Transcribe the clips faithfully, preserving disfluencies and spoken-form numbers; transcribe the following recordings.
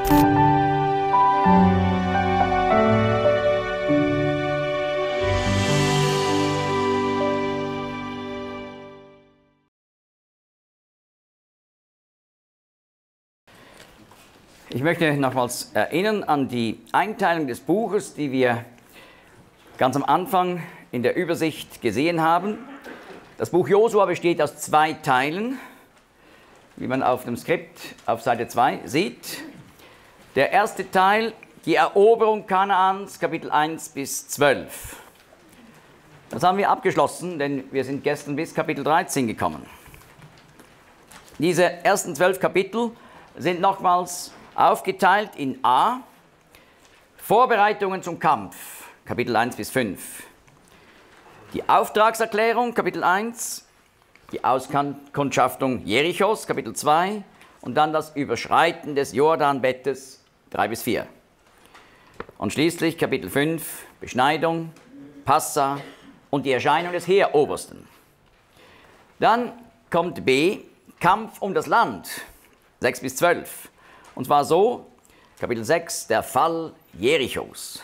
Ich möchte nochmals erinnern an die Einteilung des Buches, die wir ganz am Anfang in der Übersicht gesehen haben. Das Buch Josua besteht aus zwei Teilen, wie man auf dem Skript auf Seite zwei sieht. Der erste Teil, die Eroberung Kanaans, Kapitel eins bis zwölf. Das haben wir abgeschlossen, denn wir sind gestern bis Kapitel dreizehn gekommen. Diese ersten zwölf Kapitel sind nochmals aufgeteilt in A, Vorbereitungen zum Kampf, Kapitel eins bis fünf. Die Auftragserklärung, Kapitel eins, die Auskundschaftung Jerichos, Kapitel zwei und dann das Überschreiten des Jordanbettes, drei bis vier. Und schließlich Kapitel fünf, Beschneidung, Passa und die Erscheinung des Heerobersten. Dann kommt B, Kampf um das Land, sechs bis zwölf. Und zwar so, Kapitel sechs, der Fall Jerichos.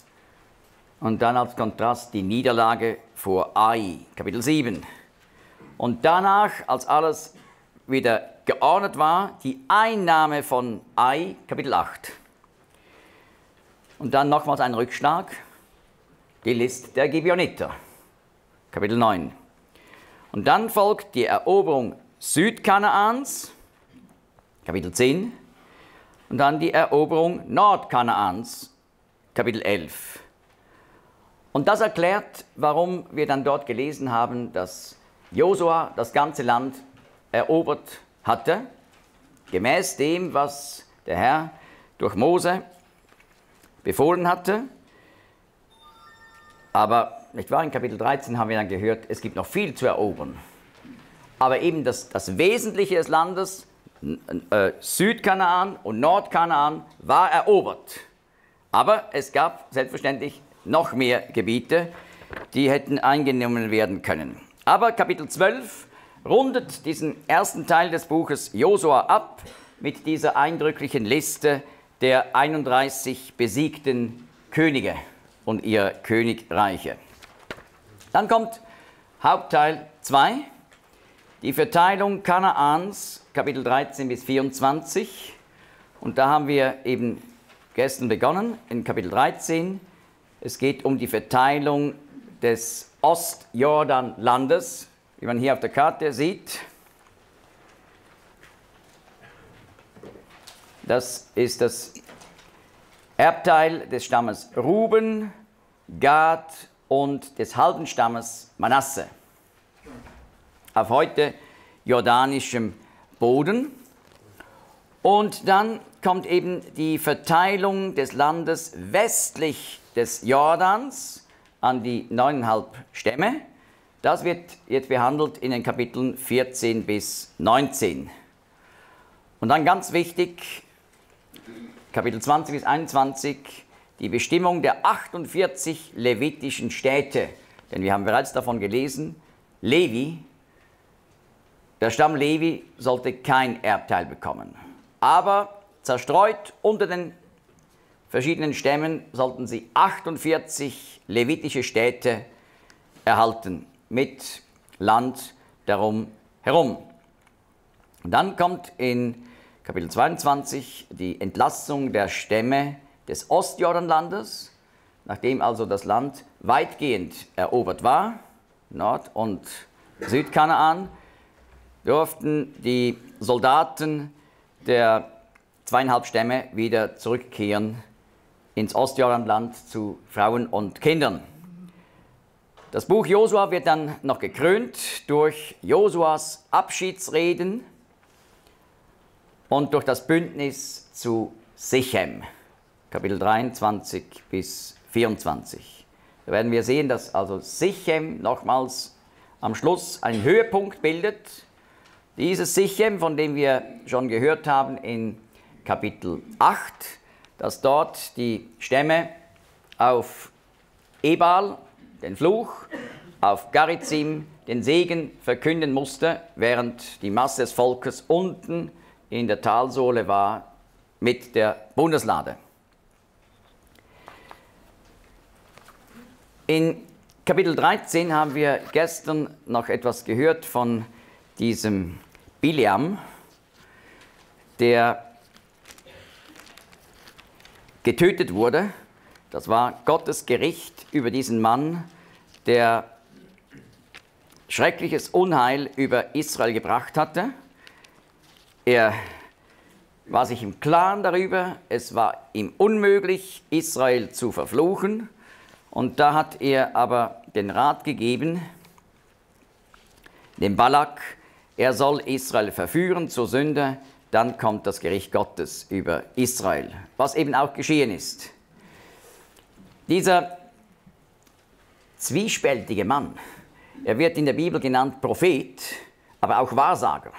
Und dann als Kontrast die Niederlage vor Ai, Kapitel sieben. Und danach, als alles wieder geordnet war, die Einnahme von Ai, Kapitel acht. Und dann nochmals ein Rückschlag, die List der Gibeoniter, Kapitel neun. Und dann folgt die Eroberung Südkanaans, Kapitel zehn. Und dann die Eroberung Nordkanaans, Kapitel elf. Und das erklärt, warum wir dann dort gelesen haben, dass Josua das ganze Land erobert hatte, gemäß dem, was der Herr durch Mose befohlen hatte. Aber, nicht wahr, in Kapitel dreizehn haben wir dann gehört, es gibt noch viel zu erobern. Aber eben das, das Wesentliche des Landes, Äh, Südkanaan und Nordkanaan war erobert. Aber es gab selbstverständlich noch mehr Gebiete, die hätten eingenommen werden können. Aber Kapitel zwölf rundet diesen ersten Teil des Buches Josua ab mit dieser eindrücklichen Liste der einunddreißig besiegten Könige und ihrer Königreiche. Dann kommt Hauptteil zwei, die Verteilung Kanaans, Kapitel dreizehn bis vierundzwanzig. Und da haben wir eben gestern begonnen, in Kapitel dreizehn. Es geht um die Verteilung des Ostjordanlandes, wie man hier auf der Karte sieht. Das ist das Erbteil des Stammes Ruben, Gad und des halben Stammes Manasse. Auf heute jordanischem Boden. Und dann kommt eben die Verteilung des Landes westlich des Jordans an die neuneinhalb Stämme. Das wird jetzt behandelt in den Kapiteln vierzehn bis neunzehn. Und dann ganz wichtig, Kapitel zwanzig bis einundzwanzig, die Bestimmung der achtundvierzig levitischen Städte. Denn wir haben bereits davon gelesen, Levi, der Stamm Levi sollte kein Erbteil bekommen. Aber zerstreut unter den verschiedenen Stämmen sollten sie achtundvierzig levitische Städte erhalten, mit Land darum herum. Und dann kommt in Kapitel zweiundzwanzig die Entlassung der Stämme des Ostjordanlandes, nachdem also das Land weitgehend erobert war, Nord- und Südkanaan, durften die Soldaten der zweieinhalb Stämme wieder zurückkehren ins Ostjordanland zu Frauen und Kindern. Das Buch Josua wird dann noch gekrönt durch Josuas Abschiedsreden und durch das Bündnis zu Sichem, Kapitel dreiundzwanzig bis vierundzwanzig. Da werden wir sehen, dass also Sichem nochmals am Schluss einen Höhepunkt bildet. Dieses Sichem, von dem wir schon gehört haben in Kapitel acht, dass dort die Stämme auf Ebal, den Fluch, auf Garizim, den Segen verkünden musste, während die Masse des Volkes unten in der Talsohle war, mit der Bundeslade. In Kapitel dreizehn haben wir gestern noch etwas gehört von diesem Bileam, der getötet wurde. Das war Gottes Gericht über diesen Mann, der schreckliches Unheil über Israel gebracht hatte. Er war sich im Klaren darüber, es war ihm unmöglich, Israel zu verfluchen. Und da hat er aber den Rat gegeben, dem Balak, er soll Israel verführen zur Sünde, dann kommt das Gericht Gottes über Israel, was eben auch geschehen ist. Dieser zwiespältige Mann, er wird in der Bibel genannt Prophet, aber auch Wahrsager,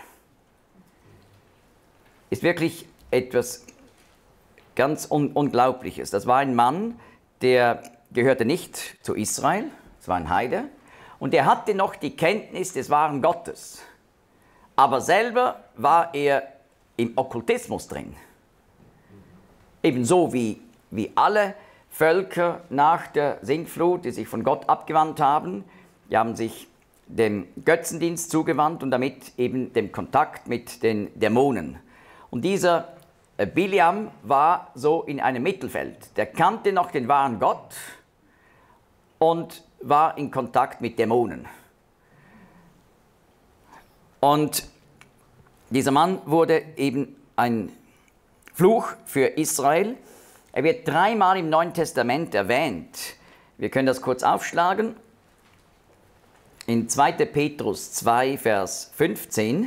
ist wirklich etwas ganz Un- Unglaubliches. Das war ein Mann, der gehörte nicht zu Israel, es war ein Heide, und er hatte noch die Kenntnis des wahren Gottes. Aber selber war er im Okkultismus drin. Ebenso wie, wie alle Völker nach der Sintflut, die sich von Gott abgewandt haben, die haben sich dem Götzendienst zugewandt und damit eben dem Kontakt mit den Dämonen. Und dieser Bileam war so in einem Mittelfeld. Der kannte noch den wahren Gott und war in Kontakt mit Dämonen. Und dieser Mann wurde eben ein Fluch für Israel. Er wird dreimal im Neuen Testament erwähnt. Wir können das kurz aufschlagen. In zweiter Petrus zwei, Vers fünfzehn.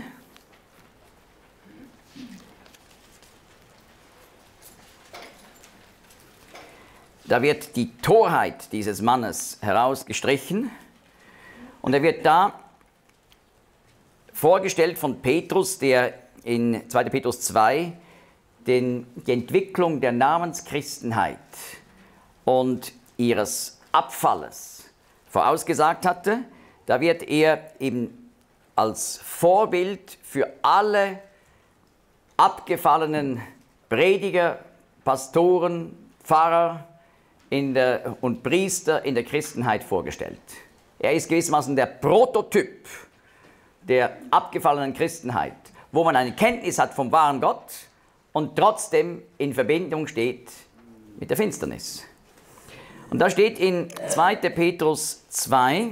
Da wird die Torheit dieses Mannes herausgestrichen und er wird da vorgestellt von Petrus, der in zweiter Petrus zwei den, die Entwicklung der Namenschristenheit und ihres Abfalles vorausgesagt hatte. Da wird er eben als Vorbild für alle abgefallenen Prediger, Pastoren, Pfarrer, in der, und Priester in der Christenheit vorgestellt. Er ist gewissermaßen der Prototyp der abgefallenen Christenheit, wo man eine Kenntnis hat vom wahren Gott und trotzdem in Verbindung steht mit der Finsternis. Und da steht in zweiter Petrus zwei,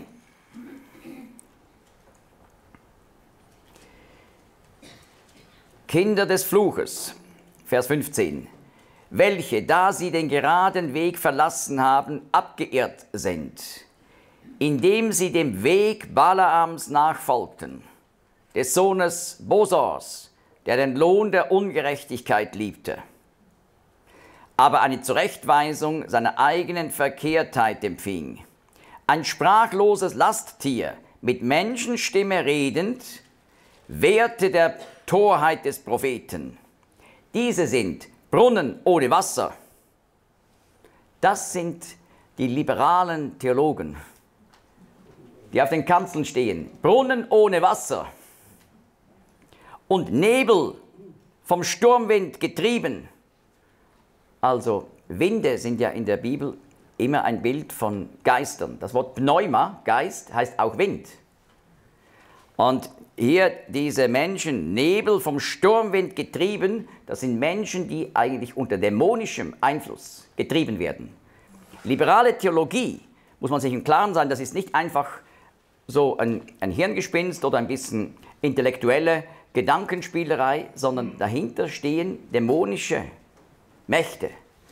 Kinder des Fluches, Vers fünfzehn. Welche, da sie den geraden Weg verlassen haben, abgeirrt sind, indem sie dem Weg Balaams nachfolgten, des Sohnes Bosors, der den Lohn der Ungerechtigkeit liebte, aber eine Zurechtweisung seiner eigenen Verkehrtheit empfing. Ein sprachloses Lasttier, mit Menschenstimme redend, wehrte der Torheit des Propheten. Diese sind Brunnen ohne Wasser. Das sind die liberalen Theologen, die auf den Kanzeln stehen. Brunnen ohne Wasser und Nebel vom Sturmwind getrieben. Also Winde sind ja in der Bibel immer ein Bild von Geistern. Das Wort Pneuma, Geist, heißt auch Wind. Und hier diese Menschen, Nebel vom Sturmwind getrieben, das sind Menschen, die eigentlich unter dämonischem Einfluss getrieben werden. Liberale Theologie, muss man sich im Klaren sein, das ist nicht einfach so ein, ein Hirngespinst oder ein bisschen intellektuelle Gedankenspielerei, sondern dahinter stehen dämonische Mächte.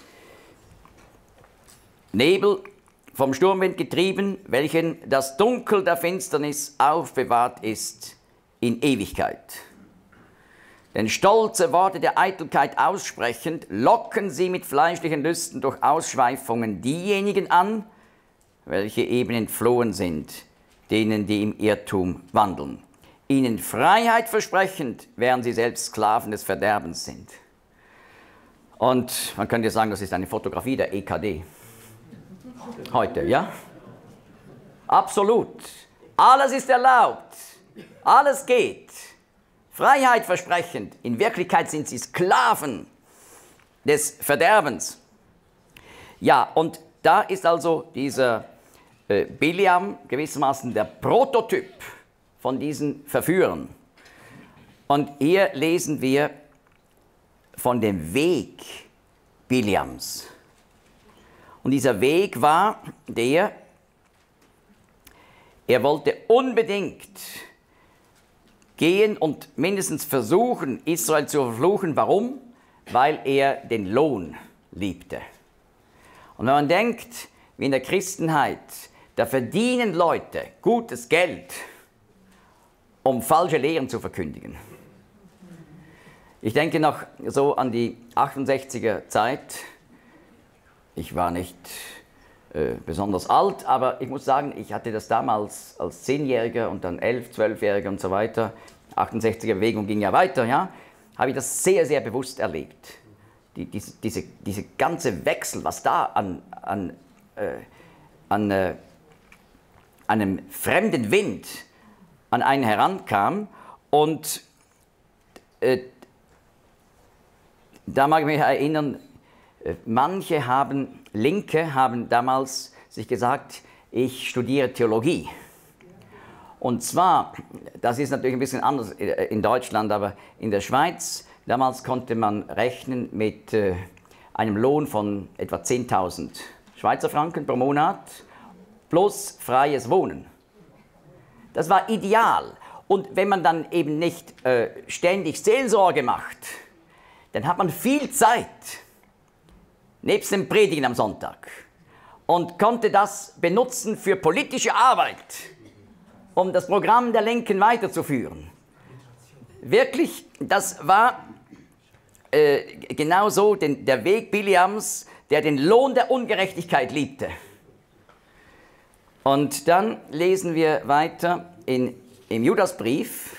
Nebel vom Sturmwind getrieben, welchen das Dunkel der Finsternis aufbewahrt ist in Ewigkeit. Denn stolze Worte der Eitelkeit aussprechend, locken sie mit fleischlichen Lüsten durch Ausschweifungen diejenigen an, welche eben entflohen sind, denen, die im Irrtum wandeln. Ihnen Freiheit versprechend, während sie selbst Sklaven des Verderbens sind. Und man könnte sagen, das ist eine Fotografie der E K D. Heute, ja? Absolut. Alles ist erlaubt. Alles geht. Freiheit versprechend. In Wirklichkeit sind sie Sklaven des Verderbens. Ja, und da ist also dieser äh, Bileam gewissermaßen der Prototyp von diesen Verführern. Und hier lesen wir von dem Weg Bileams. Und dieser Weg war der, er wollte unbedingt gehen und mindestens versuchen, Israel zu verfluchen. Warum? Weil er den Lohn liebte. Und wenn man denkt, wie in der Christenheit, da verdienen Leute gutes Geld, um falsche Lehren zu verkündigen. Ich denke noch so an die achtundsechziger Zeit. Ich war nicht äh, besonders alt, aber ich muss sagen, ich hatte das damals als Zehnjähriger und dann Elf-, Zwölfjähriger und so weiter. achtundsechziger Bewegung ging ja weiter, ja. Habe ich das sehr, sehr bewusst erlebt. Die, diese, diese, diese ganze Wechsel, was da an, an, äh, an äh, einem fremden Wind an einen herankam. Und äh, da mag ich mich erinnern, äh, manche haben, Linke haben damals sich gesagt, ich studiere Theologie. Und zwar, das ist natürlich ein bisschen anders in Deutschland, aber in der Schweiz, damals konnte man rechnen mit äh, einem Lohn von etwa zehntausend Schweizer Franken pro Monat plus freies Wohnen. Das war ideal. Und wenn man dann eben nicht äh, ständig Seelsorge macht, dann hat man viel Zeit, nebst dem Predigen am Sonntag, und konnte das benutzen für politische Arbeit, um das Programm der Linken weiterzuführen. Wirklich, das war äh, genau so den, der Weg Bileams, der den Lohn der Ungerechtigkeit liebte. Und dann lesen wir weiter in, im Judasbrief.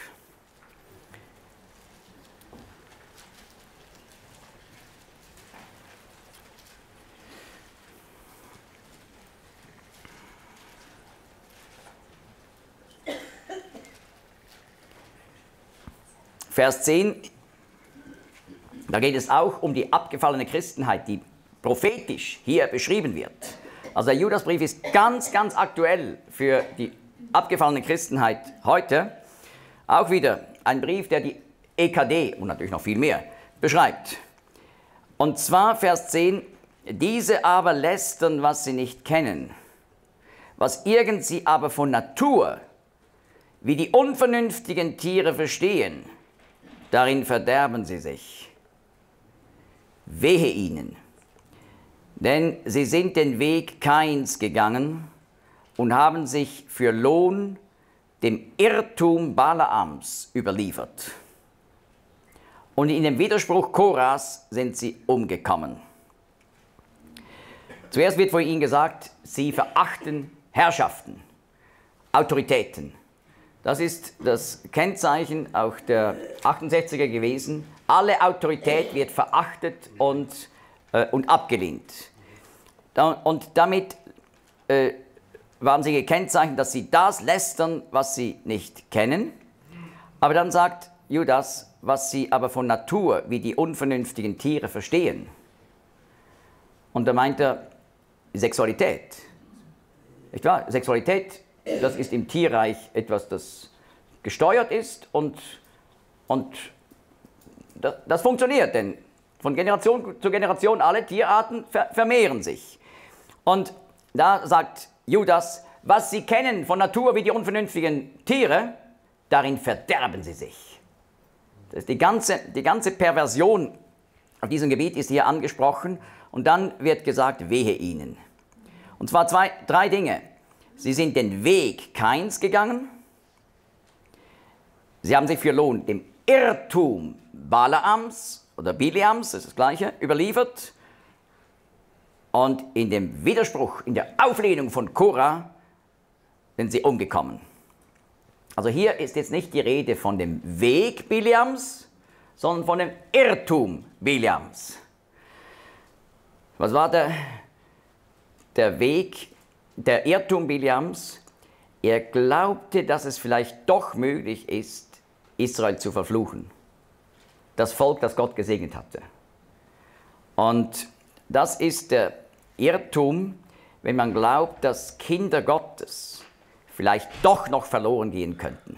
Vers zehn, da geht es auch um die abgefallene Christenheit, die prophetisch hier beschrieben wird. Also der Judasbrief ist ganz, ganz aktuell für die abgefallene Christenheit heute. Auch wieder ein Brief, der die E K D und natürlich noch viel mehr beschreibt. Und zwar Vers zehn, diese aber lästern, was sie nicht kennen, was irgend sie aber von Natur, wie die unvernünftigen Tiere verstehen, darin verderben sie sich. Wehe ihnen, denn sie sind den Weg Kains gegangen und haben sich für Lohn dem Irrtum Balaams überliefert. Und in dem Widerspruch Koras sind sie umgekommen. Zuerst wird von ihnen gesagt, sie verachten Herrschaften, Autoritäten. Das ist das Kennzeichen auch der achtundsechziger gewesen. Alle Autorität wird verachtet und, äh, und abgelehnt. Da, und damit äh, waren sie gekennzeichnet, dass sie das lästern, was sie nicht kennen. Aber dann sagt Judas, was sie aber von Natur wie die unvernünftigen Tiere verstehen. Und da meint er Sexualität. Nicht wahr? Sexualität, das ist im Tierreich etwas, das gesteuert ist und, und das, das funktioniert, denn von Generation zu Generation alle Tierarten ver, vermehren sich. Und da sagt Judas, was sie kennen von Natur wie die unvernünftigen Tiere, darin verderben sie sich. Das ist die ganze, die ganze Perversion auf diesem Gebiet ist hier angesprochen und dann wird gesagt, wehe ihnen. Und zwar zwei, drei Dinge. Sie sind den Weg Kains gegangen. Sie haben sich für Lohn dem Irrtum Balaams oder Bileams, das ist das Gleiche, überliefert. Und in dem Widerspruch, in der Auflehnung von Korah sind sie umgekommen. Also hier ist jetzt nicht die Rede von dem Weg Bileams, sondern von dem Irrtum Bileams. Was war der, der Weg, der Irrtum Bileams? Er glaubte, dass es vielleicht doch möglich ist, Israel zu verfluchen. Das Volk, das Gott gesegnet hatte. Und das ist der Irrtum, wenn man glaubt, dass Kinder Gottes vielleicht doch noch verloren gehen könnten.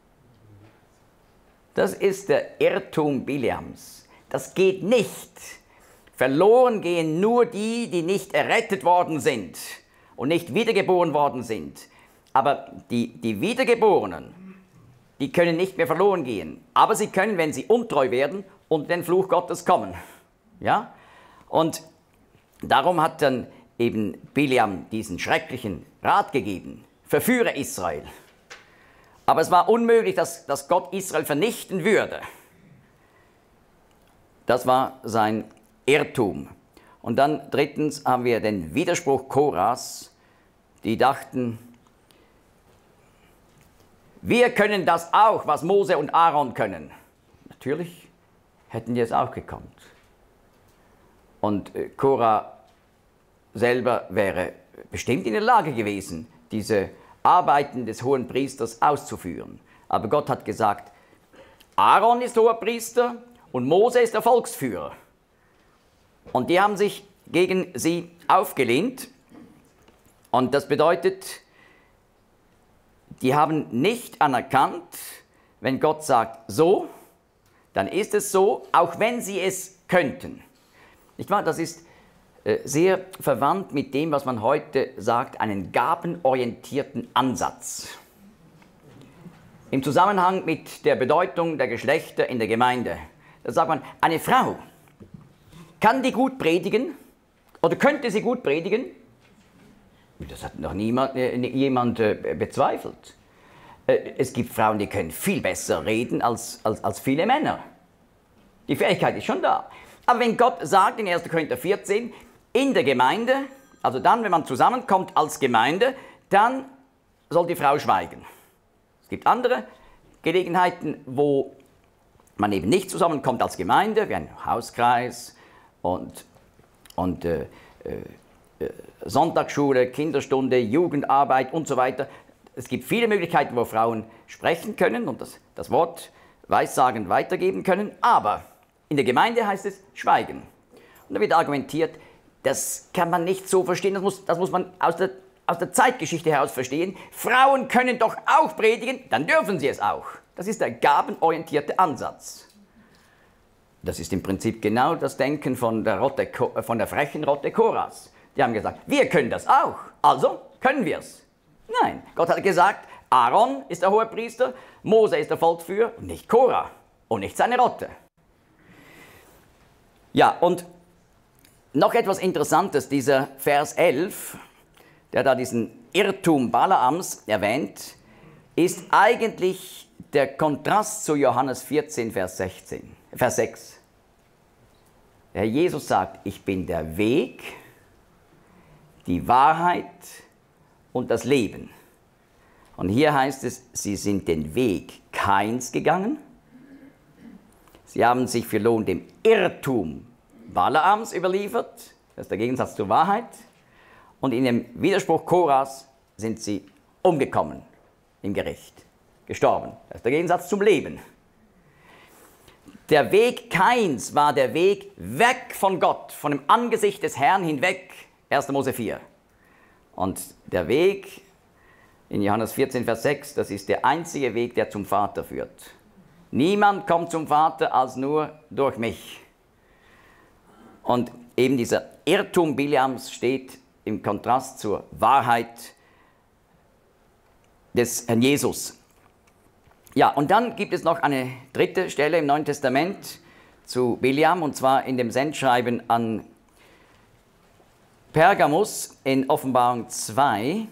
Das ist der Irrtum Bileams. Das geht nicht. Verloren gehen nur die, die nicht errettet worden sind und nicht wiedergeboren worden sind. Aber die, die Wiedergeborenen, die können nicht mehr verloren gehen. Aber sie können, wenn sie untreu werden, unter den Fluch Gottes kommen. Ja? Und darum hat dann eben Bileam diesen schrecklichen Rat gegeben: Verführe Israel. Aber es war unmöglich, dass, dass Gott Israel vernichten würde. Das war sein Irrtum. Und dann drittens haben wir den Widerspruch Koras, die dachten, wir können das auch, was Mose und Aaron können. Natürlich hätten die es auch gekonnt. Und Korah selber wäre bestimmt in der Lage gewesen, diese Arbeiten des hohen Priesters auszuführen. Aber Gott hat gesagt, Aaron ist hoher Priester und Mose ist der Volksführer. Und die haben sich gegen sie aufgelehnt. Und das bedeutet, die haben nicht anerkannt, wenn Gott sagt, so, dann ist es so, auch wenn sie es könnten. Nicht wahr? Das ist sehr verwandt mit dem, was man heute sagt, einen gabenorientierten Ansatz. Im Zusammenhang mit der Bedeutung der Geschlechter in der Gemeinde. Da sagt man, eine Frau, kann die gut predigen oder könnte sie gut predigen? Das hat noch niemand, äh, jemand äh, bezweifelt. Äh, es gibt Frauen, die können viel besser reden als, als, als viele Männer. Die Fähigkeit ist schon da. Aber wenn Gott sagt in erster Korinther vierzehn, in der Gemeinde, also dann, wenn man zusammenkommt als Gemeinde, dann soll die Frau schweigen. Es gibt andere Gelegenheiten, wo man eben nicht zusammenkommt als Gemeinde, wie ein Hauskreis und, und äh, äh, Sonntagsschule, Kinderstunde, Jugendarbeit und so weiter. Es gibt viele Möglichkeiten, wo Frauen sprechen können und das, das Wort weissagend weitergeben können, aber in der Gemeinde heißt es schweigen. Und da wird argumentiert, das kann man nicht so verstehen, das muss, das muss man aus der, aus der Zeitgeschichte heraus verstehen. Frauen können doch auch predigen, dann dürfen sie es auch. Das ist der gabenorientierte Ansatz. Das ist im Prinzip genau das Denken von der, Rotte, von der frechen Rotte Koras. Die haben gesagt, wir können das auch, also können wir es. Nein, Gott hat gesagt, Aaron ist der Hohepriester, Mose ist der Volksführer, nicht Korah und nicht seine Rotte. Ja, und noch etwas Interessantes, dieser Vers elf, der da diesen Irrtum Balaams erwähnt, ist eigentlich der Kontrast zu Johannes vierzehn, Vers sechzehn, Vers sechs. Der Herr Jesus sagt, ich bin der Weg, die Wahrheit und das Leben. Und hier heißt es, sie sind den Weg Kains gegangen. Sie haben sich für Lohn dem Irrtum Balaams überliefert, das ist der Gegensatz zur Wahrheit. Und in dem Widerspruch Koras sind sie umgekommen im Gericht, gestorben. Das ist der Gegensatz zum Leben. Der Weg Kains war der Weg weg von Gott, von dem Angesicht des Herrn hinweg, erster Mose vier. Und der Weg in Johannes vierzehn, Vers sechs, das ist der einzige Weg, der zum Vater führt. Niemand kommt zum Vater als nur durch mich. Und eben dieser Irrtum Bileams steht im Kontrast zur Wahrheit des Herrn Jesus. Ja, und dann gibt es noch eine dritte Stelle im Neuen Testament zu Bileam, und zwar in dem Sendschreiben an Pergamus in Offenbarung zwei,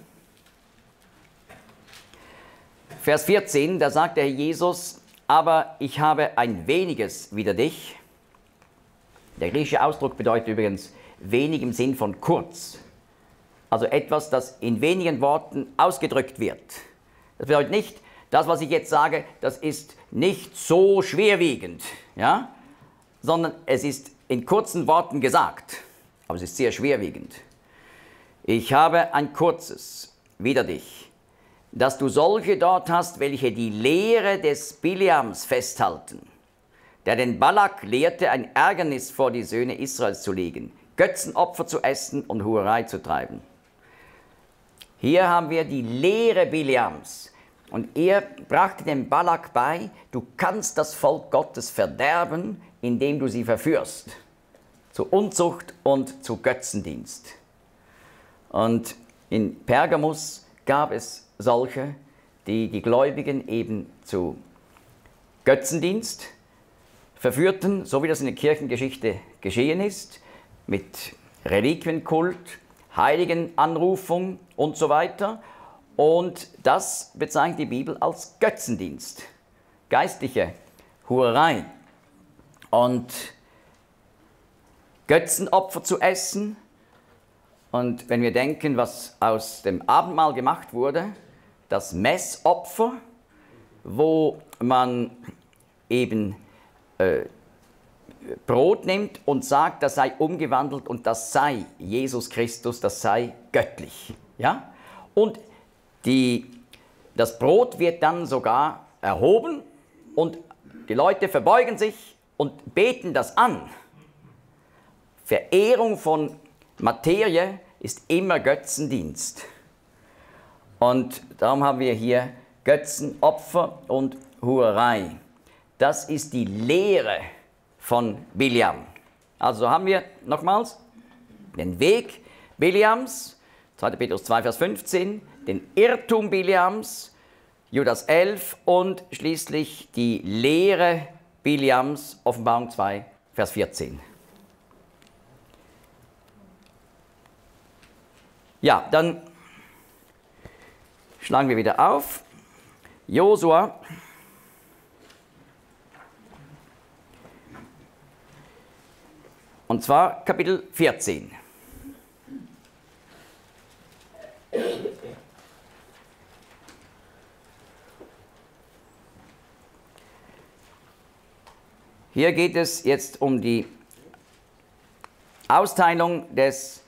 Vers vierzehn, da sagt der Herr Jesus, aber ich habe ein weniges wider dich. Der griechische Ausdruck bedeutet übrigens wenig im Sinn von kurz. Also etwas, das in wenigen Worten ausgedrückt wird. Das bedeutet nicht, das, was ich jetzt sage, das ist nicht so schwerwiegend, ja? Sondern es ist in kurzen Worten gesagt, aber es ist sehr schwerwiegend. Ich habe ein kurzes wider dich, dass du solche dort hast, welche die Lehre des Bileams festhalten, der den Balak lehrte, ein Ärgernis vor die Söhne Israels zu legen, Götzenopfer zu essen und Hurerei zu treiben. Hier haben wir die Lehre Bileams. Und er brachte dem Balak bei, du kannst das Volk Gottes verderben, indem du sie verführst, zu Unzucht und zu Götzendienst. Und in Pergamus gab es solche, die die Gläubigen eben zu Götzendienst verführten, so wie das in der Kirchengeschichte geschehen ist, mit Reliquienkult, Heiligenanrufung und so weiter. Und das bezeichnet die Bibel als Götzendienst, geistliche Hurerei. Und Götzenopfer zu essen. Und wenn wir denken, was aus dem Abendmahl gemacht wurde, das Messopfer, wo man eben äh, Brot nimmt und sagt, das sei umgewandelt und das sei Jesus Christus, das sei göttlich. Ja? Und die, das Brot wird dann sogar erhoben und die Leute verbeugen sich und beten das an. Verehrung von Materie ist immer Götzendienst. Und darum haben wir hier Götzenopfer und Hurerei. Das ist die Lehre von Bileam. Also haben wir nochmals den Weg Bileams, zweiter Petrus zwei, Vers fünfzehn, den Irrtum Bileams, Judas elf und schließlich die Lehre Bileams, Offenbarung zwei, Vers vierzehn. Ja, dann schlagen wir wieder auf. Josua. Und zwar Kapitel vierzehn. Hier geht es jetzt um die Austeilung des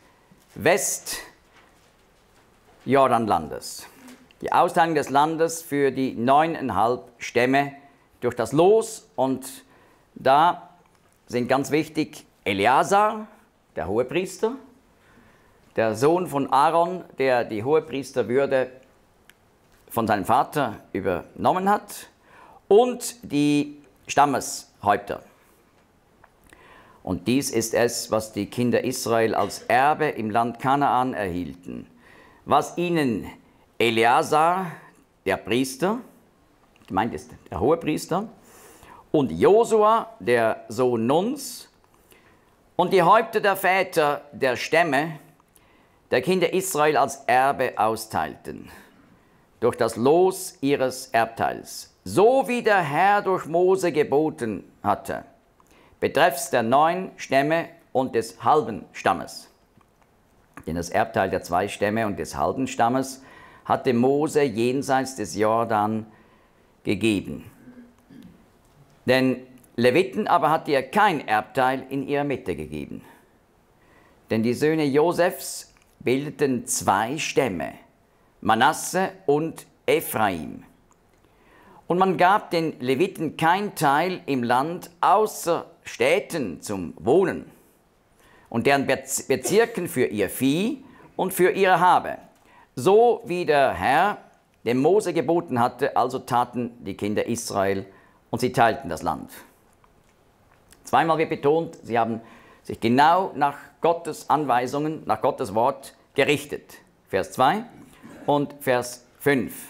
Westjordanlandes. Die Austeilung des Landes für die neuneinhalb Stämme durch das Los. Und da sind ganz wichtig Eleazar, der Hohepriester, der Sohn von Aaron, der die Hohepriesterwürde von seinem Vater übernommen hat, und die Stammeshäupter. Und dies ist es, was die Kinder Israel als Erbe im Land Kanaan erhielten, was ihnen Eleazar, der Priester, gemeint ist der Hohepriester, und Josua, der Sohn Nuns, und die Häupter der Väter der Stämme der Kinder Israel als Erbe austeilten, durch das Los ihres Erbteils, so wie der Herr durch Mose geboten hatte, betreffs der neun Stämme und des halben Stammes. Denn das Erbteil der zwei Stämme und des halben Stammes hatte Mose jenseits des Jordan gegeben. Den Leviten aber hatte er kein Erbteil in ihrer Mitte gegeben. Denn die Söhne Josefs bildeten zwei Stämme, Manasse und Ephraim. Und man gab den Leviten kein Teil im Land außer Städten zum Wohnen und deren Bezirken für ihr Vieh und für ihre Habe. So wie der Herr dem Mose geboten hatte, also taten die Kinder Israel und sie teilten das Land. Zweimal wird betont, sie haben sich genau nach Gottes Anweisungen, nach Gottes Wort gerichtet. Vers zwei und Vers fünf.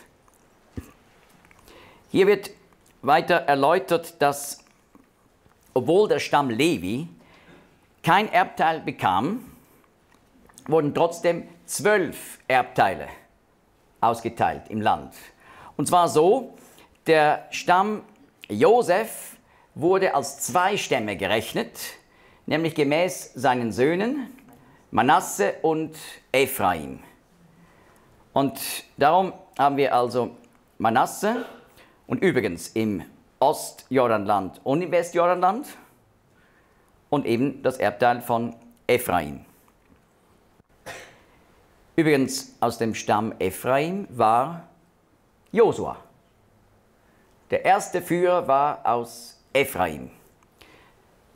Hier wird weiter erläutert, dass, obwohl der Stamm Levi kein Erbteil bekam, wurden trotzdem zwölf Erbteile ausgeteilt im Land. Und zwar so, der Stamm Josef wurde als zwei Stämme gerechnet, nämlich gemäß seinen Söhnen Manasse und Ephraim. Und darum haben wir also Manasse und übrigens im Ostjordanland und im Westjordanland und eben das Erbteil von Ephraim. Übrigens aus dem Stamm Ephraim war Josua. Der erste Führer war aus Ephraim.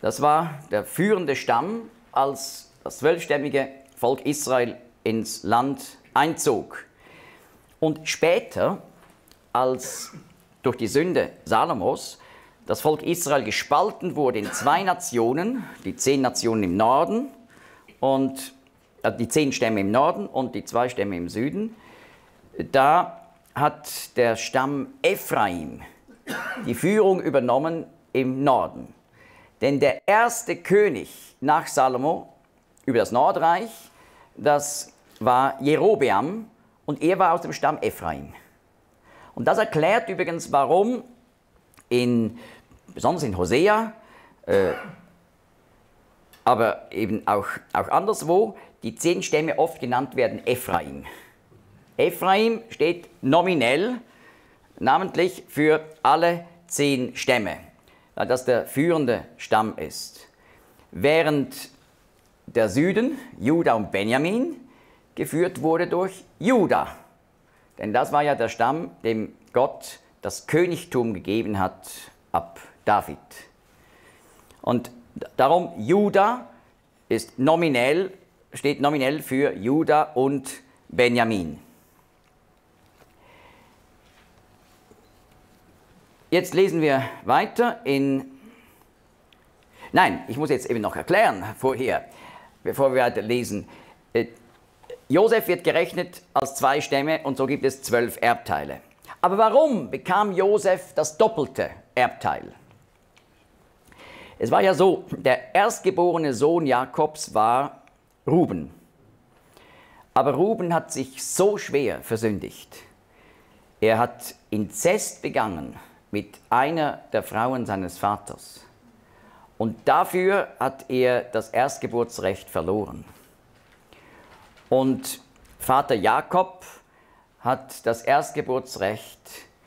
Das war der führende Stamm, als das zwölfstämmige Volk Israel ins Land einzog. Und später, als durch die Sünde Salomos das Volk Israel gespalten wurde in zwei Nationen, die zehn Nationen im Norden und äh, die zehn Stämme im Norden und die zwei Stämme im Süden, da hat der Stamm Ephraim die Führung übernommen im Norden. Denn der erste König nach Salomo über das Nordreich, das war Jerobeam und er war aus dem Stamm Ephraim. Und das erklärt übrigens, warum in, besonders in Hosea, äh, aber eben auch, auch anderswo, die zehn Stämme oft genannt werden Ephraim. Ephraim steht nominell, namentlich für alle zehn Stämme, da das der führende Stamm ist. Während der Süden, Juda und Benjamin, geführt wurde durch Juda. Denn das war ja der Stamm, dem Gott das Königtum gegeben hat ab David. Und darum Juda ist nominell, steht nominell für Juda und Benjamin. Jetzt lesen wir weiter in... Nein, ich muss jetzt eben noch erklären vorher, bevor wir weiter lesen. Josef wird gerechnet als zwei Stämme und so gibt es zwölf Erbteile. Aber warum bekam Josef das doppelte Erbteil? Es war ja so, der erstgeborene Sohn Jakobs war Ruben. Aber Ruben hat sich so schwer versündigt. Er hat Inzest begangen mit einer der Frauen seines Vaters. Und dafür hat er das Erstgeburtsrecht verloren. Und Vater Jakob hat das Erstgeburtsrecht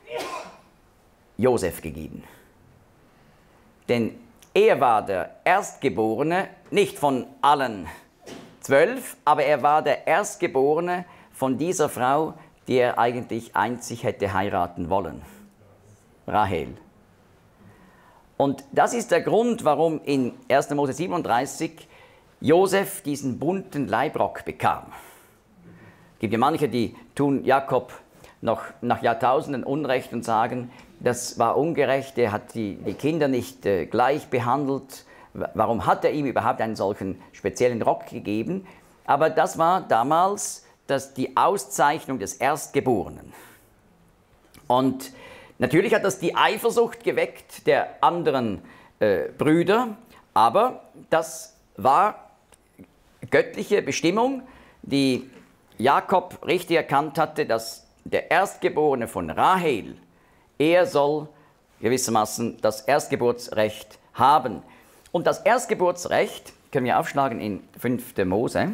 Josef gegeben. Denn er war der Erstgeborene, nicht von allen zwölf, aber er war der Erstgeborene von dieser Frau, die er eigentlich einzig hätte heiraten wollen. Rahel. Und das ist der Grund, warum in erster Mose siebenunddreißig Josef diesen bunten Leibrock bekam. Es gibt ja manche, die tun Jakob noch nach Jahrtausenden Unrecht und sagen, das war ungerecht, er hat die, die Kinder nicht äh, gleich behandelt. Warum hat er ihm überhaupt einen solchen speziellen Rock gegeben? Aber das war damals das, die Auszeichnung des Erstgeborenen. Und natürlich hat das die Eifersucht geweckt der anderen äh, Brüder, aber das war göttliche Bestimmung, die Jakob richtig erkannt hatte, dass der Erstgeborene von Rahel, er soll gewissermaßen das Erstgeburtsrecht haben. Und das Erstgeburtsrecht können wir aufschlagen in fünfter Mose.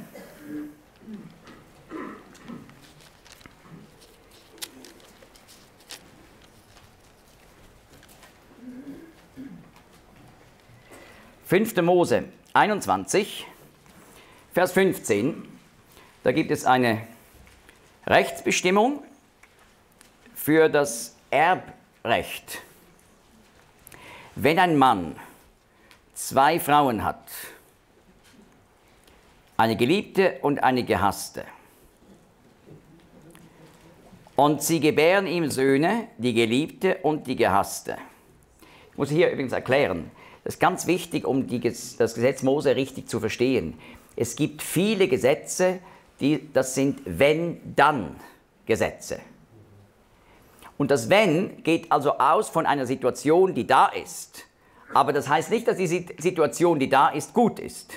fünfter Mose einundzwanzig, Vers fünfzehn, da gibt es eine Rechtsbestimmung für das Erbrecht. Wenn ein Mann zwei Frauen hat, eine Geliebte und eine Gehasste, und sie gebären ihm Söhne, die Geliebte und die Gehasste. Ich muss hier übrigens erklären, das ist ganz wichtig, um die, das Gesetz Mose richtig zu verstehen. Es gibt viele Gesetze, die, das sind Wenn-Dann-Gesetze. Und das Wenn geht also aus von einer Situation, die da ist. Aber das heißt nicht, dass die Situation, die da ist, gut ist.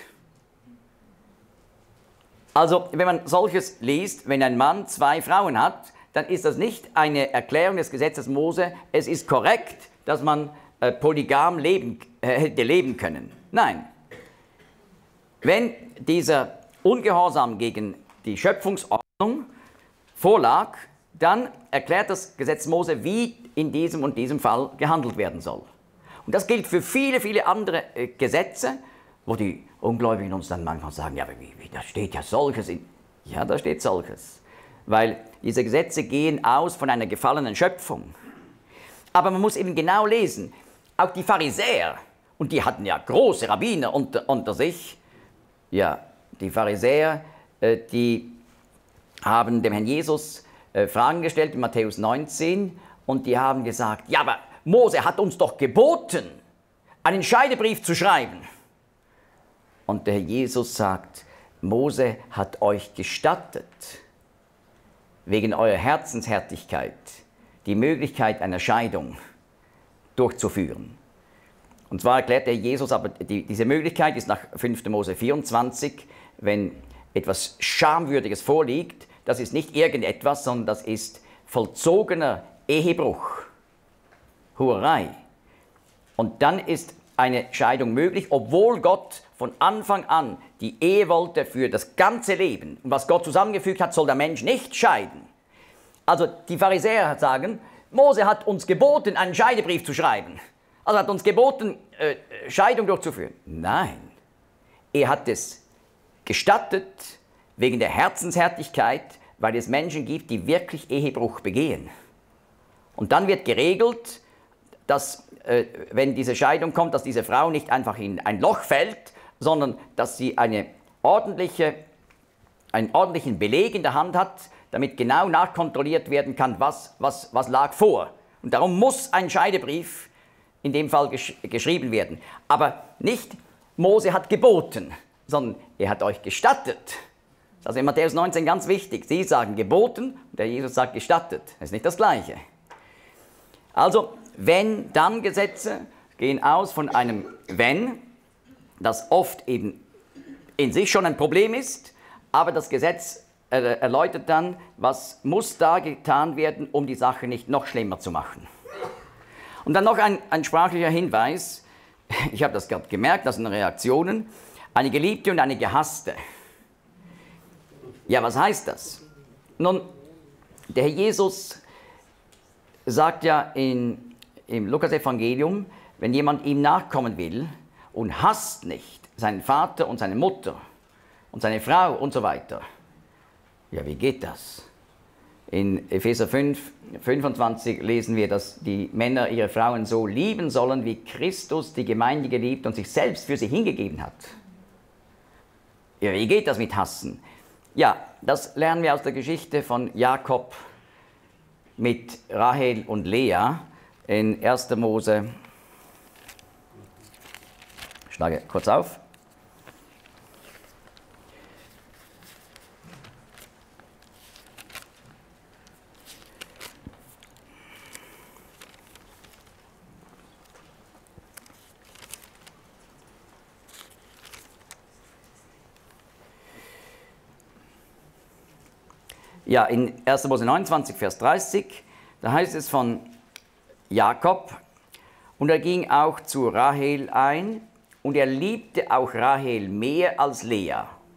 Also, wenn man solches liest, wenn ein Mann zwei Frauen hat, dann ist das nicht eine Erklärung des Gesetzes Mose, es ist korrekt, dass man äh, polygam leben, äh, hätte leben können. Nein. Wenn dieser Ungehorsam gegen die Schöpfungsordnung vorlag, dann erklärt das Gesetz Mose, wie in diesem und diesem Fall gehandelt werden soll. Und das gilt für viele, viele andere äh, Gesetze, wo die Ungläubigen uns dann manchmal sagen, ja, aber wie, wie, da steht ja solches in... Ja, da steht solches. Weil diese Gesetze gehen aus von einer gefallenen Schöpfung. Aber man muss eben genau lesen, auch die Pharisäer Und die hatten ja große Rabbiner unter, unter sich. Ja, die Pharisäer, äh, die haben dem Herrn Jesus äh, Fragen gestellt in Matthäus neunzehn und die haben gesagt, ja, aber Mose hat uns doch geboten, einen Scheidebrief zu schreiben. Und der Herr Jesus sagt, Mose hat euch gestattet, wegen eurer Herzenshärtigkeit die Möglichkeit einer Scheidung durchzuführen. Und zwar erklärt der Jesus, aber die, diese Möglichkeit ist nach fünfter Mose vierundzwanzig, wenn etwas Schamwürdiges vorliegt, das ist nicht irgendetwas, sondern das ist vollzogener Ehebruch, Hurerei. Und dann ist eine Scheidung möglich, obwohl Gott von Anfang an die Ehe wollte für das ganze Leben. Und was Gott zusammengefügt hat, soll der Mensch nicht scheiden. Also die Pharisäer sagen, Mose hat uns geboten, einen Scheidebrief zu schreiben. Also hat uns geboten, äh, Scheidung durchzuführen. Nein, er hat es gestattet wegen der Herzenshärtigkeit, weil es Menschen gibt, die wirklich Ehebruch begehen. Und dann wird geregelt, dass, äh, wenn diese Scheidung kommt, dass diese Frau nicht einfach in ein Loch fällt, sondern dass sie eine ordentliche, einen ordentlichen Beleg in der Hand hat, damit genau nachkontrolliert werden kann, was, was, was lag vor. Und darum muss ein Scheidebrief in dem Fall gesch geschrieben werden. Aber nicht Mose hat geboten, sondern er hat euch gestattet. Das ist also in Matthäus neunzehn ganz wichtig. Sie sagen geboten und der Jesus sagt gestattet. Das ist nicht das Gleiche. Also, wenn, dann Gesetze gehen aus von einem wenn, das oft eben in sich schon ein Problem ist, aber das Gesetz erläutert dann, was muss da getan werden, um die Sache nicht noch schlimmer zu machen. Und dann noch ein, ein sprachlicher Hinweis, ich habe das gerade gemerkt, das sind Reaktionen, eine Geliebte und eine Gehasste. Ja, was heißt das? Nun, der Herr Jesus sagt ja in, im Lukas-Evangelium, wenn jemand ihm nachkommen will und hasst nicht seinen Vater und seine Mutter und seine Frau und so weiter. Ja, wie geht das? In Epheser fünf, fünfundzwanzig lesen wir, dass die Männer ihre Frauen so lieben sollen, wie Christus die Gemeinde geliebt und sich selbst für sie hingegeben hat. Ja, wie geht das mit Hassen? Ja, das lernen wir aus der Geschichte von Jakob mit Rahel und Lea in erster Mose. Ich schlage kurz auf. Ja, in erster Mose neunundzwanzig, Vers dreißig, da heißt es von Jakob, und er ging auch zu Rahel ein, und er liebte auch Rahel mehr als Lea.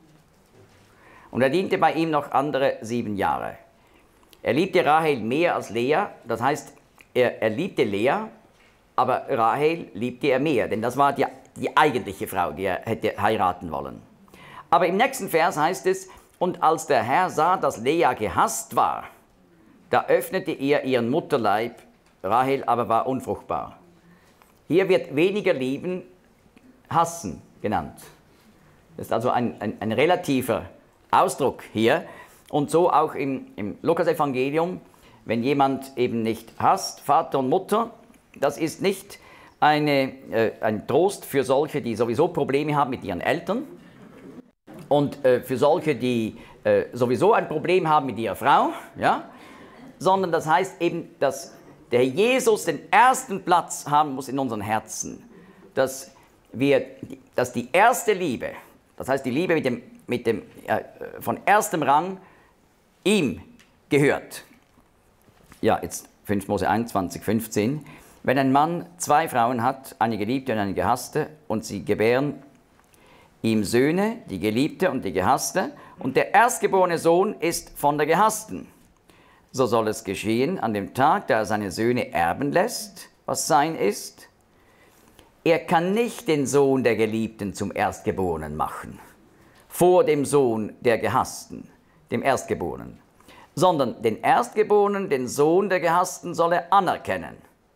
Und er diente bei ihm noch andere sieben Jahre. Er liebte Rahel mehr als Lea, das heißt, er, er liebte Lea, aber Rahel liebte er mehr, denn das war die, die eigentliche Frau, die er hätte heiraten wollen. Aber im nächsten Vers heißt es, und als der Herr sah, dass Lea gehasst war, da öffnete er ihren Mutterleib, Rahel aber war unfruchtbar. Hier wird weniger lieben, hassen genannt. Das ist also ein, ein, ein relativer Ausdruck hier. Und so auch im, im Lukas-Evangelium, wenn jemand eben nicht hasst, Vater und Mutter, das ist nicht eine, äh, ein Trost für solche, die sowieso Probleme haben mit ihren Eltern, und äh, für solche, die äh, sowieso ein Problem haben mit ihrer Frau, ja? Sondern das heißt eben, dass der Jesus den ersten Platz haben muss in unseren Herzen, dass, wir, dass die erste Liebe, das heißt die Liebe mit dem, mit dem, äh, von erstem Rang, ihm gehört. Ja, jetzt fünfter Mose einundzwanzig, fünfzehn. Wenn ein Mann zwei Frauen hat, eine Geliebte und eine Gehasste, und sie gebären ihm Söhne, die Geliebte und die Gehasste, und der erstgeborene Sohn ist von der Gehassten. So soll es geschehen an dem Tag, da er seine Söhne erben lässt, was sein ist. Er kann nicht den Sohn der Geliebten zum Erstgeborenen machen, vor dem Sohn der Gehassten, dem Erstgeborenen, sondern den Erstgeborenen, den Sohn der Gehassten, soll er anerkennen.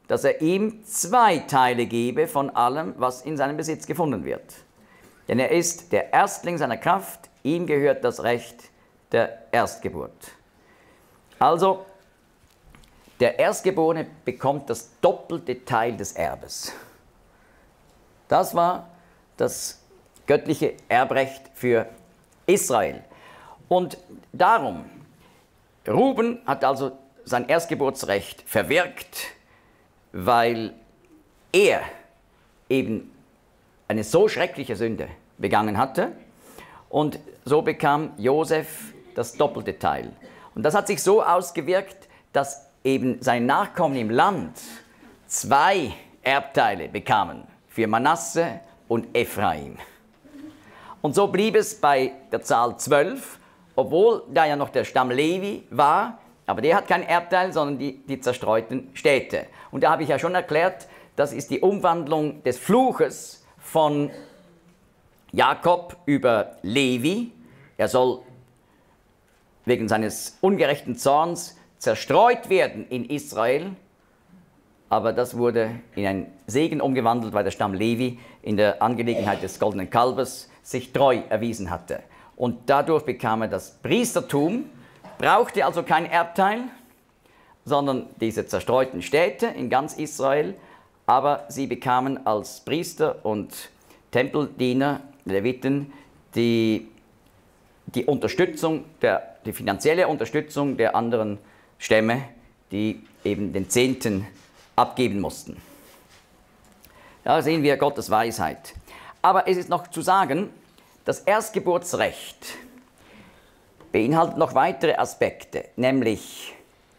dass er ihm zwei Teile gebe von allem, was in seinem Besitz gefunden wird. Denn er ist der Erstling seiner Kraft, ihm gehört das Recht der Erstgeburt. Also, der Erstgeborene bekommt das doppelte Teil des Erbes. Das war das göttliche Erbrecht für Israel. Und darum, Ruben hat also sein Erstgeburtsrecht verwirkt, weil er eben eine so schreckliche Sünde begangen hatte. Und so bekam Josef das doppelte Teil. Und das hat sich so ausgewirkt, dass eben seine Nachkommen im Land zwei Erbteile bekamen, für Manasse und Ephraim. Und so blieb es bei der Zahl zwölf, obwohl da ja noch der Stamm Levi war, aber der hat kein Erbteil, sondern die, die zerstreuten Städte. Und da habe ich ja schon erklärt, das ist die Umwandlung des Fluches von Jakob über Levi. Er soll wegen seines ungerechten Zorns zerstreut werden in Israel, aber das wurde in einen Segen umgewandelt, weil der Stamm Levi in der Angelegenheit des goldenen Kalbes sich treu erwiesen hatte. Und dadurch bekam er das Priestertum, brauchte also kein Erbteil, sondern diese zerstreuten Städte in ganz Israel, aber sie bekamen als Priester und Tempeldiener, Leviten, die, die Unterstützung, der, die finanzielle Unterstützung der anderen Stämme, die eben den Zehnten abgeben mussten. Da sehen wir Gottes Weisheit. Aber es ist noch zu sagen, das Erstgeburtsrecht beinhaltet noch weitere Aspekte, nämlich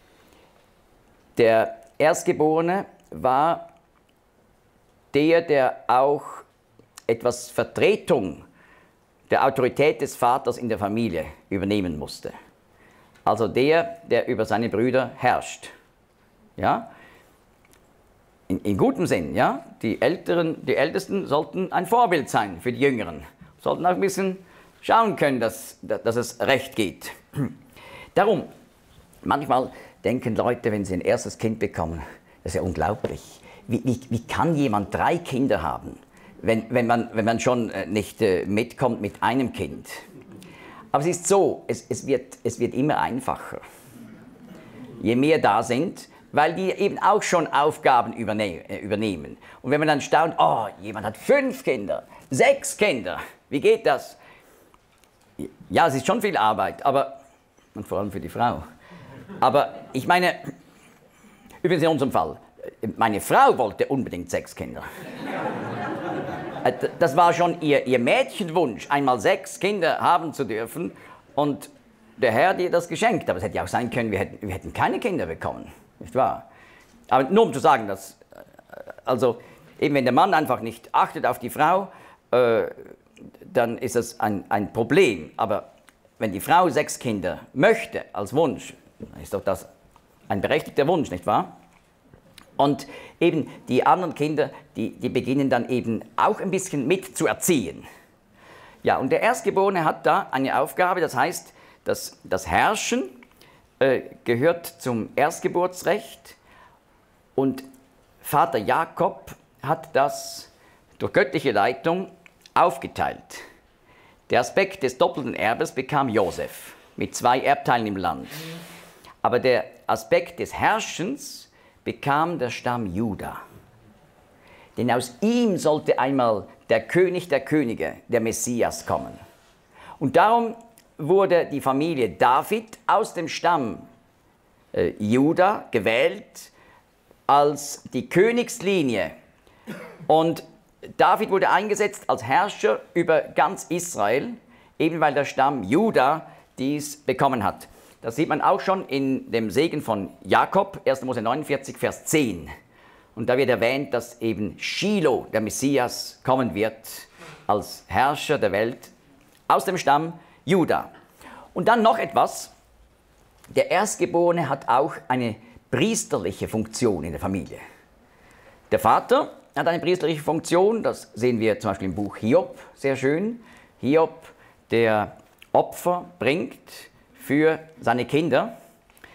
der Erstgeborene war der, der auch etwas Vertretung der Autorität des Vaters in der Familie übernehmen musste. Also der, der über seine Brüder herrscht. Ja? In, in gutem Sinn, ja? Die Älteren, die Ältesten sollten ein Vorbild sein für die Jüngeren. Sollten auch ein bisschen schauen können, dass, dass es recht geht. Darum, manchmal denken Leute, wenn sie ein erstes Kind bekommen, das ist ja unglaublich. Wie, wie, wie kann jemand drei Kinder haben, wenn, wenn, man, wenn man schon nicht äh, mitkommt mit einem Kind? Aber es ist so, es, es, wird, es wird immer einfacher, je mehr da sind, weil die eben auch schon Aufgaben überne äh, übernehmen. Und wenn man dann staunt, oh, jemand hat fünf Kinder, sechs Kinder, wie geht das? Ja, es ist schon viel Arbeit, aber, und vor allem für die Frau. Aber ich meine, übrigens in unserem Fall, meine Frau wollte unbedingt sechs Kinder. Das war schon ihr, ihr Mädchenwunsch, einmal sechs Kinder haben zu dürfen. Und der Herr hat ihr das geschenkt. Aber es hätte ja auch sein können, wir hätten, wir hätten keine Kinder bekommen. Nicht wahr? Aber nur um zu sagen, dass, also eben wenn der Mann einfach nicht achtet auf die Frau, äh, dann ist das ein, ein Problem. Aber wenn die Frau sechs Kinder möchte als Wunsch, dann ist doch das ein berechtigter Wunsch, nicht wahr? Und eben die anderen Kinder, die, die beginnen dann eben auch ein bisschen mitzuerziehen. Ja, und der Erstgeborene hat da eine Aufgabe, das heißt, dass das Herrschen äh, gehört zum Erstgeburtsrecht und Vater Jakob hat das durch göttliche Leitung aufgeteilt. Der Aspekt des doppelten Erbes bekam Josef mit zwei Erbteilen im Land. Aber der Aspekt des Herrschens bekam der Stamm Juda. Denn aus ihm sollte einmal der König der Könige, der Messias, kommen. Und darum wurde die Familie David aus dem Stamm äh, Juda gewählt als die Königslinie. Und David wurde eingesetzt als Herrscher über ganz Israel, eben weil der Stamm Juda dies bekommen hat. Das sieht man auch schon in dem Segen von Jakob, erster Mose neunundvierzig, Vers zehn. Und da wird erwähnt, dass eben Shiloh, der Messias, kommen wird als Herrscher der Welt aus dem Stamm Juda. Und dann noch etwas, der Erstgeborene hat auch eine priesterliche Funktion in der Familie. Der Vater hat eine priesterliche Funktion, das sehen wir zum Beispiel im Buch Hiob sehr schön. Hiob, der Opfer bringt für seine Kinder.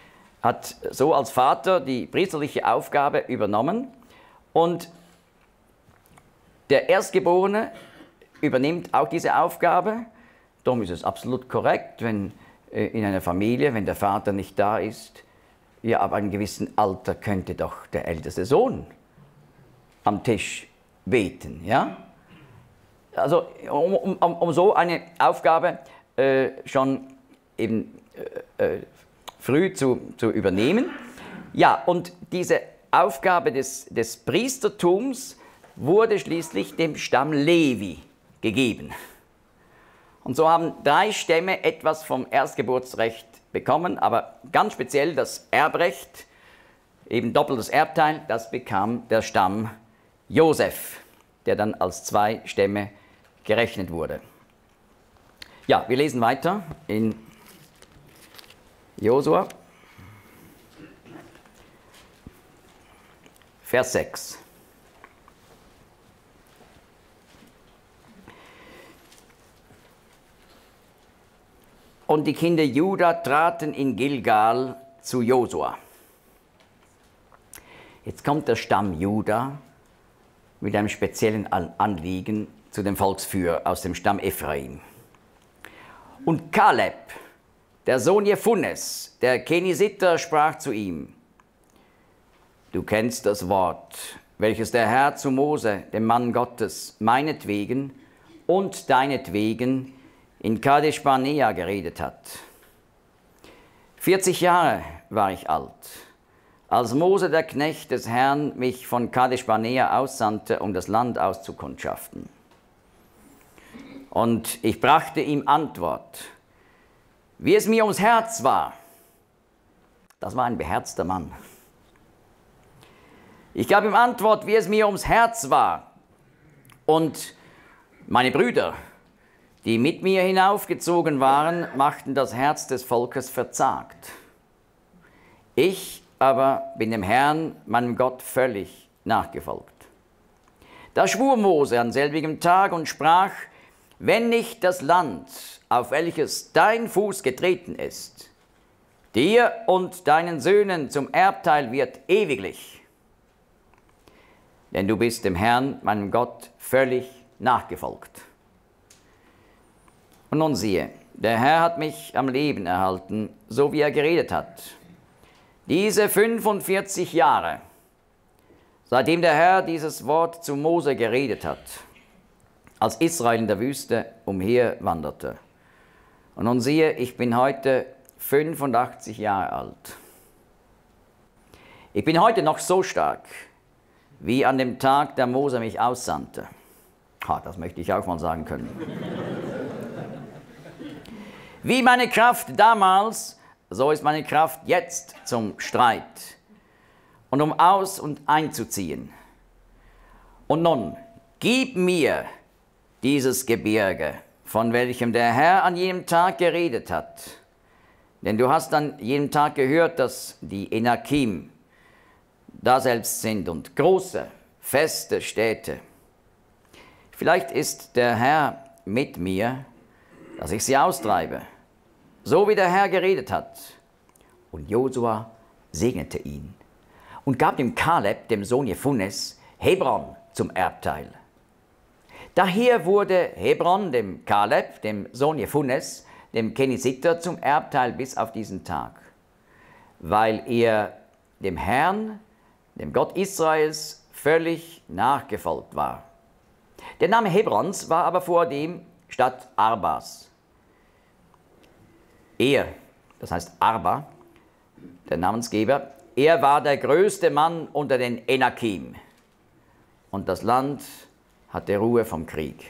hat so als Vater die priesterliche Aufgabe übernommen und der Erstgeborene übernimmt auch diese Aufgabe. Darum ist es absolut korrekt, wenn äh, in einer Familie, wenn der Vater nicht da ist, ja, ab einem gewissen Alter könnte doch der älteste Sohn am Tisch beten. Ja? Also um, um, um so eine Aufgabe äh, schon eben äh, äh, früh zu, zu übernehmen. Ja, und diese Aufgabe des, des Priestertums wurde schließlich dem Stamm Levi gegeben. Und so haben drei Stämme etwas vom Erstgeburtsrecht bekommen, aber ganz speziell das Erbrecht, eben doppeltes Erbteil, das bekam der Stamm Josef, der dann als zwei Stämme gerechnet wurde. Ja, wir lesen weiter in Josua, Vers sechs. Und die Kinder Juda traten in Gilgal zu Josua. Jetzt kommt der Stamm Juda mit einem speziellen Anliegen zu dem Volksführer aus dem Stamm Ephraim. Und Kaleb, der Sohn Jephunes, der Kenisiter, sprach zu ihm: Du kennst das Wort, welches der Herr zu Mose, dem Mann Gottes, meinetwegen und deinetwegen in Kadesh Barnea geredet hat. vierzig Jahre war ich alt, als Mose, der Knecht des Herrn, mich von Kadesh Barnea aussandte, um das Land auszukundschaften. Und ich brachte ihm Antwort, wie es mir ums Herz war. Das war ein beherzter Mann. Ich gab ihm Antwort, wie es mir ums Herz war. Und meine Brüder, die mit mir hinaufgezogen waren, machten das Herz des Volkes verzagt. Ich aber bin dem Herrn, meinem Gott, völlig nachgefolgt. Da schwur Mose an selbigem Tag und sprach: Wenn nicht das Land, auf welches dein Fuß getreten ist, dir und deinen Söhnen zum Erbteil wird ewiglich, denn du bist dem Herrn, meinem Gott, völlig nachgefolgt. Und nun siehe, der Herr hat mich am Leben erhalten, so wie er geredet hat. Diese fünfundvierzig Jahre, seitdem der Herr dieses Wort zu Mose geredet hat, als Israel in der Wüste umherwanderte. Und nun siehe, ich bin heute fünfundachtzig Jahre alt. Ich bin heute noch so stark, wie an dem Tag, da Mose mich aussandte. Ha, das möchte ich auch mal sagen können. Wie meine Kraft damals, so ist meine Kraft jetzt zum Streit und um aus- und einzuziehen. Und nun, gib mir dieses Gebirge, von welchem der Herr an jenem Tag geredet hat. Denn du hast an jenem Tag gehört, dass die Enakim da selbst sind und große, feste Städte. Vielleicht ist der Herr mit mir, dass ich sie austreibe, so wie der Herr geredet hat. Und Josua segnete ihn und gab dem Kaleb, dem Sohn Jephunes, Hebron zum Erbteil. Daher wurde Hebron dem Kaleb, dem Sohn Jephunes, dem Kenisiter, zum Erbteil bis auf diesen Tag, weil er dem Herrn, dem Gott Israels, völlig nachgefolgt war. Der Name Hebrons war aber vor dem Stadt Arbas. Er, das heißt Arba, der Namensgeber, er war der größte Mann unter den Enakim. Und das Land hatte Ruhe vom Krieg.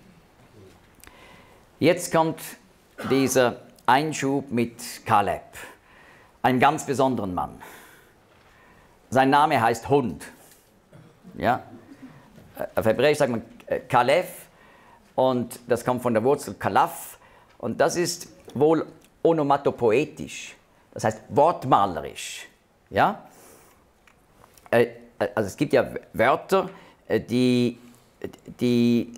Jetzt kommt dieser Einschub mit Kaleb, einem ganz besonderen Mann. Sein Name heißt Hund. Ja? Auf Hebräisch sagt man Kalef und das kommt von der Wurzel Kalaf und das ist wohl onomatopoetisch, das heißt wortmalerisch. Ja? Also es gibt ja Wörter, die, die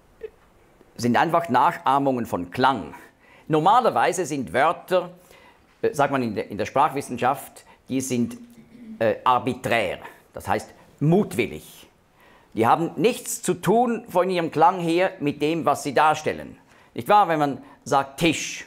sind einfach Nachahmungen von Klang. Normalerweise sind Wörter äh, sagt man in der, in der Sprachwissenschaft, die sind äh, arbiträr, das heißt mutwillig. Die haben nichts zu tun von ihrem Klang her mit dem, was sie darstellen. Nicht wahr, wenn man sagt Tisch.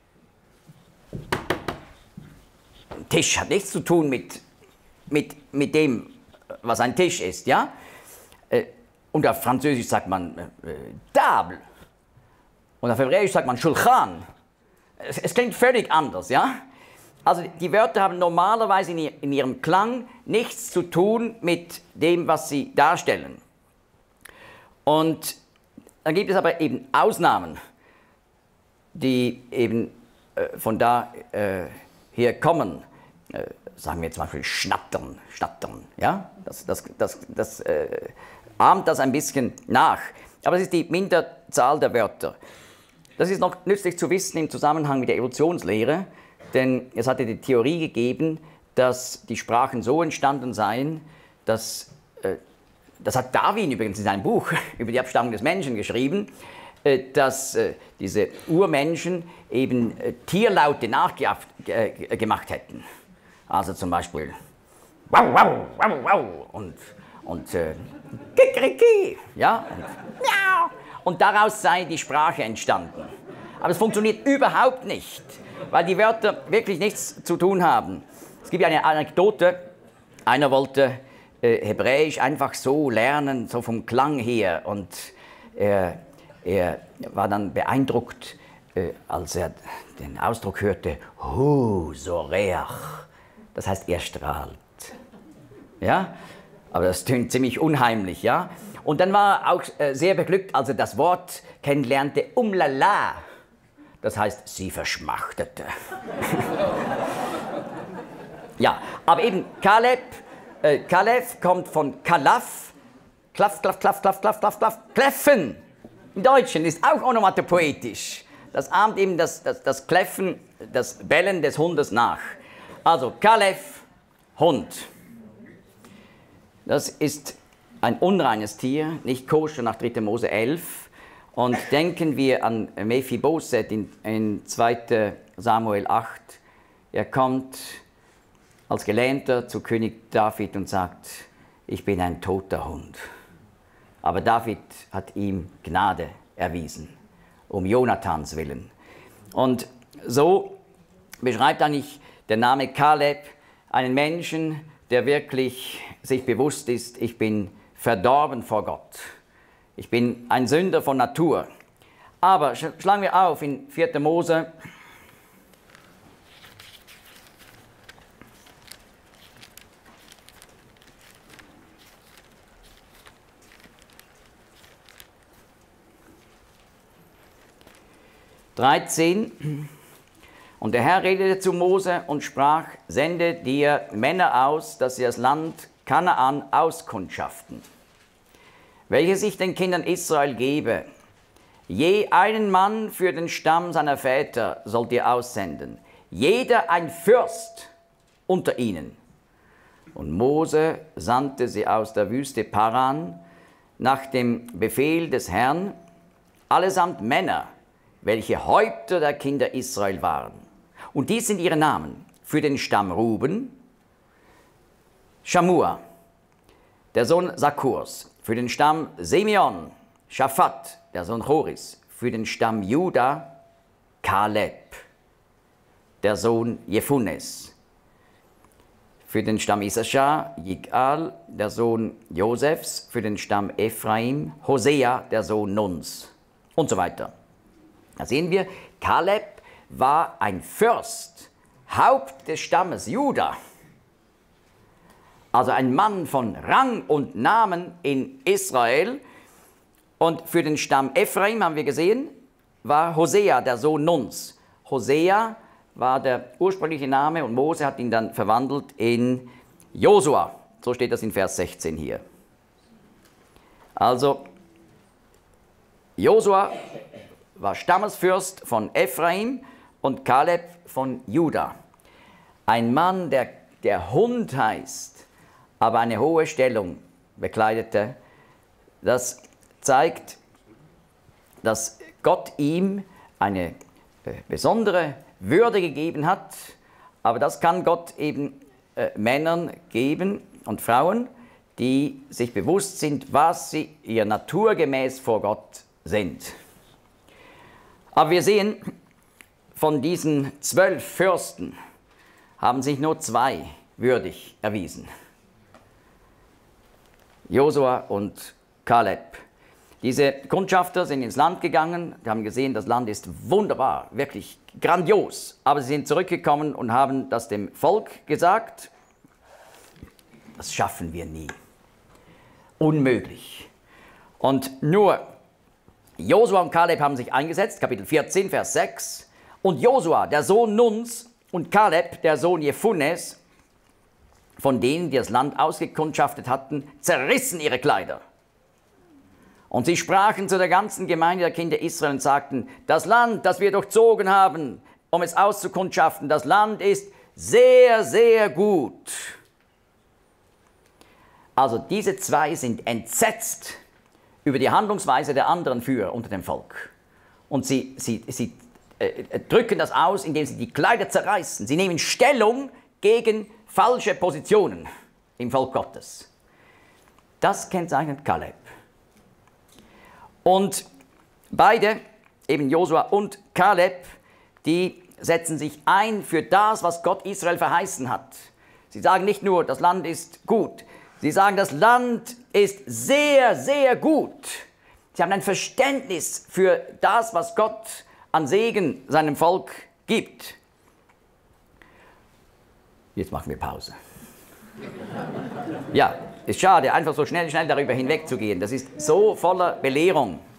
Tisch hat nichts zu tun mit, mit, mit dem, was ein Tisch ist, ja? Und auf Französisch sagt man äh, Table. Und auf Hebräisch sagt man Shulchan. Es, es klingt völlig anders, ja? Also die Wörter haben normalerweise in, ihr, in ihrem Klang nichts zu tun mit dem, was sie darstellen. Und dann gibt es aber eben Ausnahmen, die eben äh, von da äh, her kommen. Äh, sagen wir zum Beispiel Schnattern, Schnattern, ja? Das, das, das, das äh, ahmt das ein bisschen nach. Aber es ist die Minderzahl der Wörter. Das ist noch nützlich zu wissen im Zusammenhang mit der Evolutionslehre, denn es hatte die Theorie gegeben, dass die Sprachen so entstanden seien, dass, äh, das hat Darwin übrigens in seinem Buch über die Abstammung des Menschen geschrieben, äh, dass äh, diese Urmenschen eben äh, Tierlaute nachgemacht äh, hätten. Also zum Beispiel wow, wow, wow, wow und, und äh, Kikriki, ja, und, miau. Und daraus sei die Sprache entstanden. Aber es funktioniert überhaupt nicht, weil die Wörter wirklich nichts zu tun haben. Es gibt eine Anekdote, einer wollte äh, Hebräisch einfach so lernen, so vom Klang her, und er, er war dann beeindruckt, äh, als er den Ausdruck hörte, Hu Soreach, das heißt, er strahlt. Ja? Aber das tönt ziemlich unheimlich, ja? Und dann war er auch äh, sehr beglückt, als er das Wort kennenlernte, umlala. Das heißt, sie verschmachtete. Ja, aber eben Kaleb, äh, Kalef kommt von Kalaf, klaff, klaff, klaff, klaff, klaff, klaff, klaff, kläffen. Im Deutschen ist auch onomatopoetisch. Das ahmt eben das, das, das Kläffen, das Bellen des Hundes nach. Also Kalef, Hund. Das ist ein unreines Tier, nicht koscher nach dritter Mose elf. Und denken wir an Mephibosheth in, in zweiter Samuel acht. Er kommt als Gelähmter zu König David und sagt, ich bin ein toter Hund. Aber David hat ihm Gnade erwiesen, um Jonathans willen. Und so beschreibt eigentlich der Name Kaleb einen Menschen, der wirklich sich bewusst ist, ich bin verdorben vor Gott. Ich bin ein Sünder von Natur. Aber schlagen wir auf in vierter Mose. dreizehn. Und der Herr redete zu Mose und sprach, sende dir Männer aus, dass sie das Land Kanaan auskundschaften, welches ich den Kindern Israel gebe. Je einen Mann für den Stamm seiner Väter sollt ihr aussenden, jeder ein Fürst unter ihnen. Und Mose sandte sie aus der Wüste Paran nach dem Befehl des Herrn, allesamt Männer, welche Häupter der Kinder Israel waren. Und dies sind ihre Namen: für den Stamm Ruben, Schamua, der Sohn Sakkurs; für den Stamm Simeon, Schaphat, der Sohn Choris; für den Stamm Juda, Kaleb, der Sohn Jephunes; für den Stamm Issachar, Jigal, der Sohn Josefs; für den Stamm Ephraim, Hosea, der Sohn Nuns, und so weiter. Da sehen wir, Kaleb war ein Fürst, Haupt des Stammes Juda. Also ein Mann von Rang und Namen in Israel. Und für den Stamm Ephraim, haben wir gesehen, war Hosea, der Sohn Nuns. Hosea war der ursprüngliche Name und Mose hat ihn dann verwandelt in Josua. So steht das in Vers sechzehn hier. Also Josua war Stammesfürst von Ephraim und Kaleb von Juda. Ein Mann, der, der Hund heißt, aber eine hohe Stellung bekleidete, das zeigt, dass Gott ihm eine besondere Würde gegeben hat Aber das kann Gott eben äh, Männern geben und Frauen, die sich bewusst sind, was sie ihr naturgemäß vor Gott sind. Aber wir sehen, von diesen zwölf Fürsten haben sich nur zwei würdig erwiesen. Josua und Kaleb. Diese Kundschafter sind ins Land gegangen, die haben gesehen, das Land ist wunderbar, wirklich grandios. Aber sie sind zurückgekommen und haben das dem Volk gesagt, das schaffen wir nie. Unmöglich. Und nur Josua und Kaleb haben sich eingesetzt, Kapitel vierzehn, Vers sechs. Und Josua, der Sohn Nuns, und Kaleb, der Sohn Jephunes, von denen, die das Land ausgekundschaftet hatten, zerrissen ihre Kleider. Und sie sprachen zu der ganzen Gemeinde der Kinder Israel und sagten, das Land, das wir durchzogen haben, um es auszukundschaften, das Land ist sehr, sehr gut. Also diese zwei sind entsetzt über die Handlungsweise der anderen Führer unter dem Volk. Und sie, sie, sie äh, drücken das aus, indem sie die Kleider zerreißen. Sie nehmen Stellung gegen falsche Positionen im Volk Gottes. Das kennzeichnet Kaleb. Und beide, eben Josua und Kaleb, die setzen sich ein für das, was Gott Israel verheißen hat. Sie sagen nicht nur, das Land ist gut, sie sagen, das Land ist sehr, sehr gut. Sie haben ein Verständnis für das, was Gott an Segen seinem Volk gibt. Jetzt machen wir Pause. Ja, ist schade, einfach so schnell, schnell darüber hinwegzugehen. Das ist so voller Belehrung.